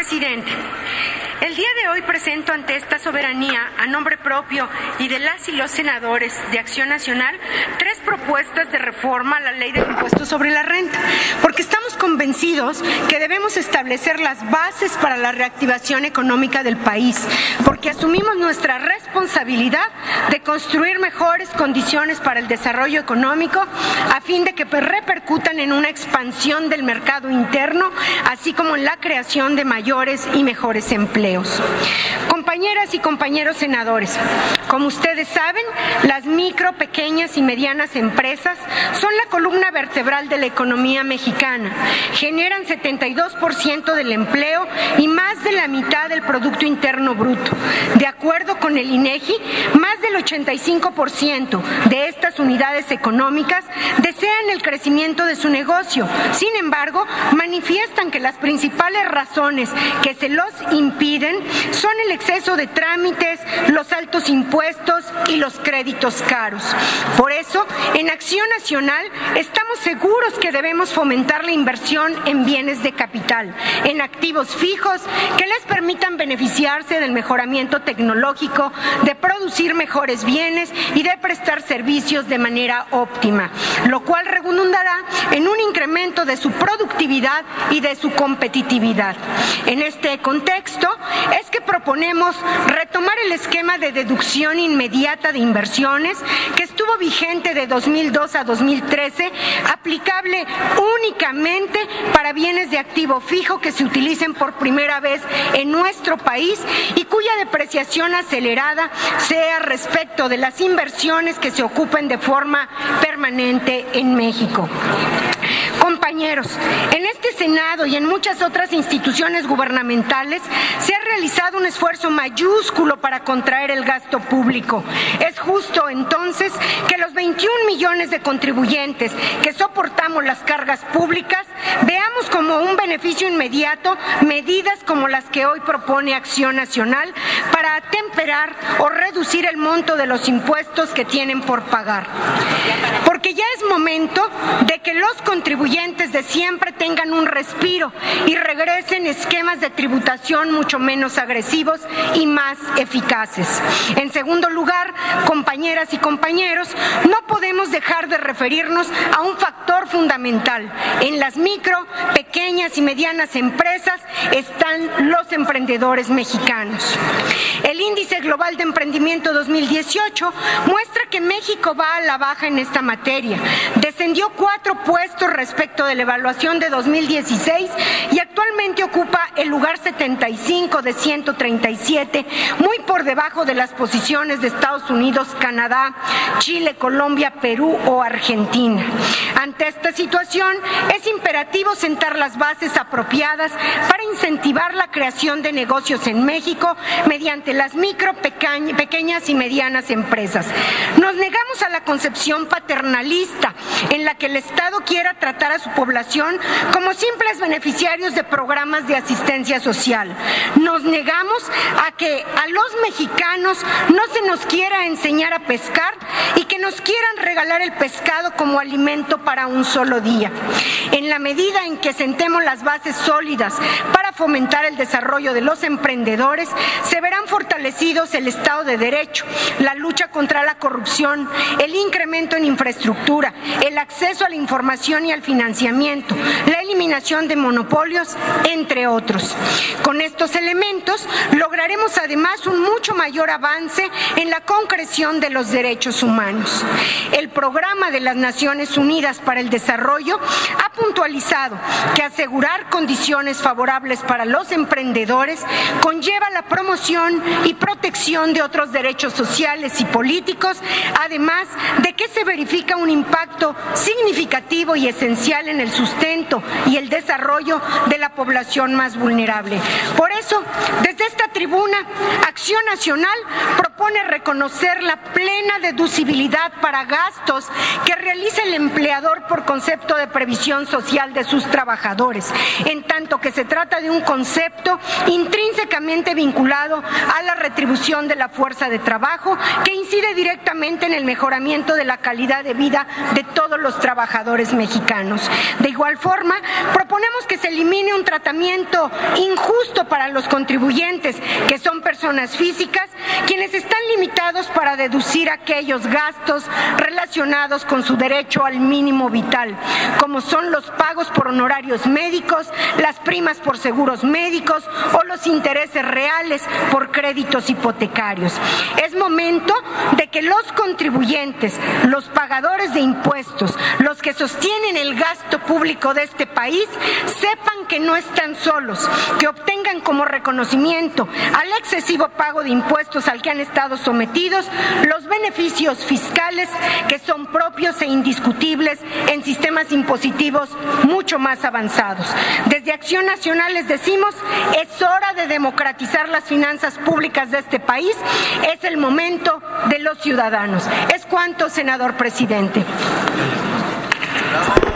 presidente. El día de hoy presento ante esta soberanía, a nombre propio y de las y los senadores de Acción Nacional, 3 propuestas de reforma a la Ley del Impuesto sobre la Renta, porque estamos convencidos que debemos establecer las bases para la reactivación económica del país, porque asumimos nuestra responsabilidad de construir mejores condiciones para el desarrollo económico a fin de que repercutan en una expansión del mercado interno, así como en la creación de mayores y mejores empleos. Compañeras y compañeros senadores, como ustedes saben, las micro, pequeñas y medianas empresas son la columna vertebral de la economía mexicana. Generan 72% del empleo y más de la mitad del Producto Interno Bruto. De acuerdo con el INEGI, más del 85% de estas unidades económicas desean el crecimiento de su negocio. Sin embargo, manifiestan que las principales razones que se los impiden son el exceso de trámites, los altos impuestos y los créditos caros. Por eso, en Acción Nacional estamos seguros que debemos fomentar la inversión en bienes de capital, en activos fijos que les permitan beneficiarse del mejoramiento tecnológico, de producir mejores bienes y de prestar servicios de manera óptima, lo cual redundará en un incremento de su productividad y de su competitividad. En este contexto es que proponemos retomar el esquema de deducción inmediata de inversiones que estuvo vigente de 2002 a 2013, aplicable únicamente para bienes de activo fijo que se utilicen por primera vez en nuestro país y cuya depreciación acelerada sea respecto de las inversiones que se ocupen de forma permanente en México. Compañeros, en este Senado y en muchas otras instituciones gubernamentales se ha realizado un esfuerzo mayúsculo para contraer el gasto público. Es justo entonces que los 21 millones de contribuyentes que soportamos las cargas públicas veamos como un beneficio inmediato medidas como las que hoy propone Acción Nacional para atemperar o reducir el monto de los impuestos que tienen por pagar. Porque ya es momento de que los contribuyentes de siempre tengan un respiro y regresen esquemas de tributación mucho menos agresivos y más eficaces. En segundo lugar, compañeras y compañeros, no podemos dejar de referirnos a un factor fundamental. En las micro, pequeñas y medianas empresas están los emprendedores mexicanos. El Índice Global de Emprendimiento 2018 muestra que México va a la baja en esta materia. Descendió 4 puestos respecto de la evaluación de 2016 y actualmente ocupa el lugar 75 de 137, muy por debajo de las posiciones de Estados Unidos, Canadá, Chile, Colombia, Perú o Argentina. Ante esta situación, es imperativo sentar las bases apropiadas para incentivar la creación de negocios en México mediante las micro, pequeñas y medianas empresas. Nos negamos a la concepción paternalista en la que el Estado quiera tratar a su población como simples beneficiarios de programas de asistencia social. Nos negamos a que a los mexicanos no se nos quiera enseñar a pescar y que nos quieran regalar el pescado como alimento para un solo día. En la medida en que sentemos las bases sólidas para fomentar el desarrollo de los emprendedores, se verán fortalecidos el Estado de Derecho, la lucha contra la corrupción, el incremento en infraestructura, el acceso a la información y al financiamiento, la eliminación de monopolios, entre otros. Con estos elementos lograremos además un mucho mayor avance en la concreción de los derechos humanos. El Programa de las Naciones Unidas para el Desarrollo ha puntualizado que asegurar condiciones favorables para los emprendedores conlleva la promoción y protección de otros derechos sociales y políticos, además de que se verifica un impacto significativo y esencial en el sustento y el desarrollo de la población más vulnerable. Por eso, desde esta tribuna, Acción Nacional propone propone reconocer la plena deducibilidad para gastos que realiza el empleador por concepto de previsión social de sus trabajadores, en tanto que se trata de un concepto intrínsecamente vinculado a la retribución de la fuerza de trabajo que incide directamente en el mejoramiento de la calidad de vida de todos los trabajadores mexicanos. De igual forma, proponemos que se elimine un tratamiento injusto para los contribuyentes, que son personas físicas, quienes están limitados para deducir aquellos gastos relacionados con su derecho al mínimo vital, como son los pagos por honorarios médicos, las primas por seguros médicos o los intereses reales por créditos hipotecarios. Es momento de que los contribuyentes, los pagadores de impuestos, los que sostienen el gasto público de este país, sepan que no están solos, que obtengan como reconocimiento al excesivo pago de impuestos al que han estado sometidos los beneficios fiscales que son propios e indiscutibles en sistemas impositivos mucho más avanzados. Desde Acción Nacional les decimos, es hora de democratizar las finanzas públicas de este país, es el momento de los ciudadanos. Es cuanto, senador presidente.